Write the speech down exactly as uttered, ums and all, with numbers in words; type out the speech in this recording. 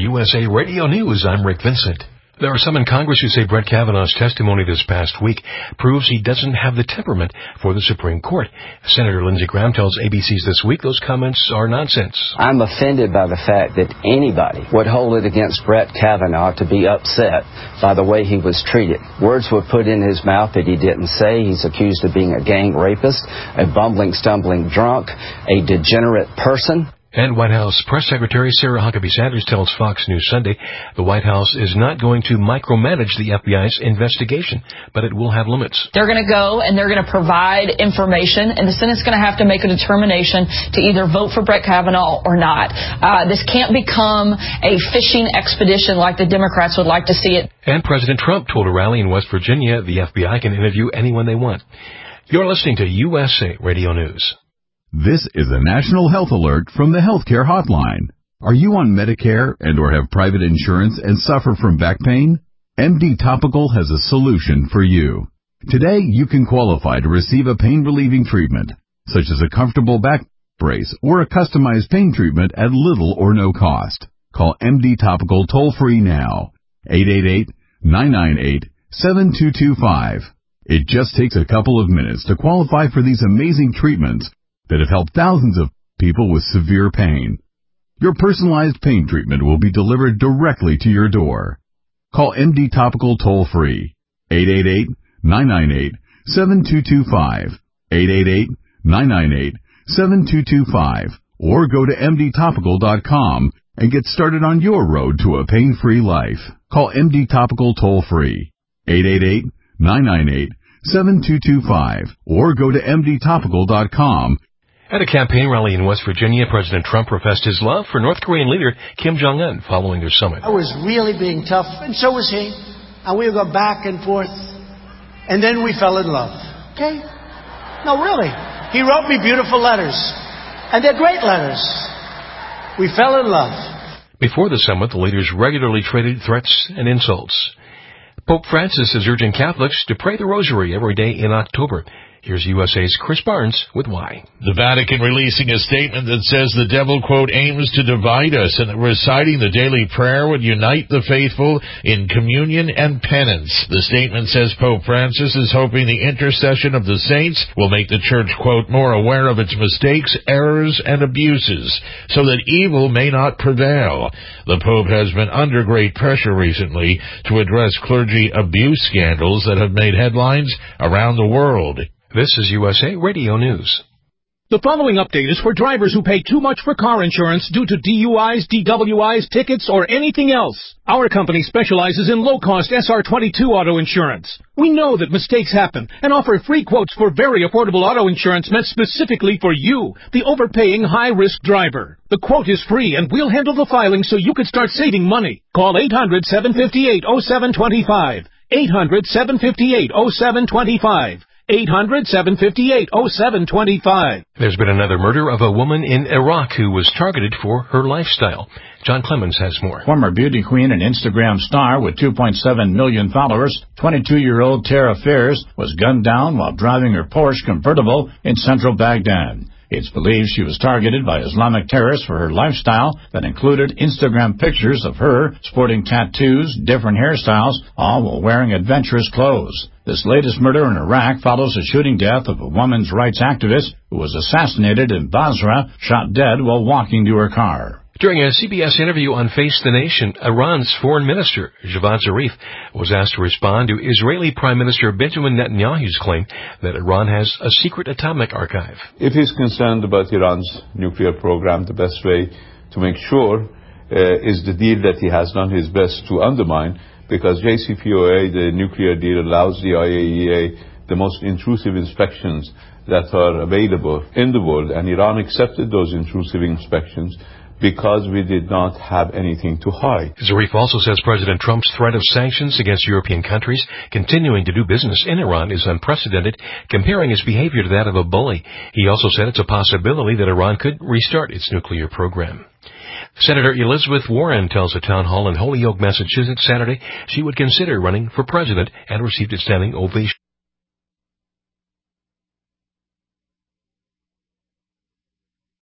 U S A Radio News, I'm Rick Vincent. There are some in Congress who say Brett Kavanaugh's testimony this past week proves he doesn't have the temperament for the Supreme Court. Senator Lindsey Graham tells A B C's This Week those comments are nonsense. I'm offended by the fact that anybody would hold it against Brett Kavanaugh to be upset by the way he was treated. Words were put in his mouth that he didn't say. He's accused of being a gang rapist, a bumbling, stumbling drunk, a degenerate person. And White House Press Secretary Sarah Huckabee Sanders tells Fox News Sunday the White House is not going to micromanage the F B I's investigation, but it will have limits. They're going to go and they're going to provide information, and the Senate's going to have to make a determination to either vote for Brett Kavanaugh or not. Uh, this can't become a fishing expedition like the Democrats would like to see it. And President Trump told a rally in West Virginia the F B I can interview anyone they want. You're listening to U S A Radio News. This is a national health alert from the Healthcare Hotline. Are you on Medicare and or have private insurance and suffer from back pain? M D Topical has a solution for you. Today, you can qualify to receive a pain-relieving treatment, such as a comfortable back brace or a customized pain treatment at little or no cost. Call M D Topical toll-free now, eight eight eight, nine nine eight, seven two two five. It just takes a couple of minutes to qualify for these amazing treatments that have helped thousands of people with severe pain. Your personalized pain treatment will be delivered directly to your door. Call M D Topical toll-free, eight eight eight, nine nine eight, seven two two five, eight eight eight, nine nine eight, seven two two five, or go to M D topical dot com and get started on your road to a pain-free life. Call M D Topical toll-free, eight eight eight, nine nine eight, seven two two five, or go to M D topical dot com. At a campaign rally in West Virginia, President Trump professed his love for North Korean leader Kim Jong-un following their summit. I was really being tough, and so was he. And we would go back and forth, and then we fell in love. Okay? No, really. He wrote me beautiful letters, and they're great letters. We fell in love. Before the summit, the leaders regularly traded threats and insults. Pope Francis is urging Catholics to pray the rosary every day in October. Here's U S A's Chris Barnes with why. The Vatican releasing a statement that says the devil, quote, aims to divide us, and that reciting the daily prayer would unite the faithful in communion and penance. The statement says Pope Francis is hoping the intercession of the saints will make the Church, quote, more aware of its mistakes, errors, and abuses, so that evil may not prevail. The Pope has been under great pressure recently to address clergy abuse scandals that have made headlines around the world. This is U S A Radio News. The following update is for drivers who pay too much for car insurance due to D U Is, D W Is, tickets, or anything else. Our company specializes in low-cost S R twenty-two auto insurance. We know that mistakes happen and offer free quotes for very affordable auto insurance meant specifically for you, the overpaying high-risk driver. The quote is free, and we'll handle the filing so you can start saving money. Call eight hundred, seven five eight, oh seven two five. eight hundred, seven five eight, oh seven two five. eight hundred, seven five eight, oh seven two five. There's been another murder of a woman in Iraq who was targeted for her lifestyle. John Clemens has more. Former beauty queen and Instagram star with two point seven million followers, twenty-two-year-old Tara Fairs, was gunned down while driving her Porsche convertible in central Baghdad. It's believed she was targeted by Islamic terrorists for her lifestyle that included Instagram pictures of her sporting tattoos, different hairstyles, all while wearing adventurous clothes. This latest murder in Iraq follows the shooting death of a women's rights activist who was assassinated in Basra, shot dead while walking to her car. During a C B S interview on Face the Nation, Iran's foreign minister, Javad Zarif, was asked to respond to Israeli Prime Minister Benjamin Netanyahu's claim that Iran has a secret atomic archive. If he's concerned about Iran's nuclear program, the best way to make sure uh, is the deal that he has done his best to undermine, because J C P O A, the nuclear deal, allows the I A E A the most intrusive inspections that are available in the world, and Iran accepted those intrusive inspections because we did not have anything to hide. Zarif also says President Trump's threat of sanctions against European countries continuing to do business in Iran is unprecedented, comparing his behavior to that of a bully. He also said it's a possibility that Iran could restart its nuclear program. Senator Elizabeth Warren tells a town hall in Holyoke, Massachusetts Saturday she would consider running for president and received a standing ovation.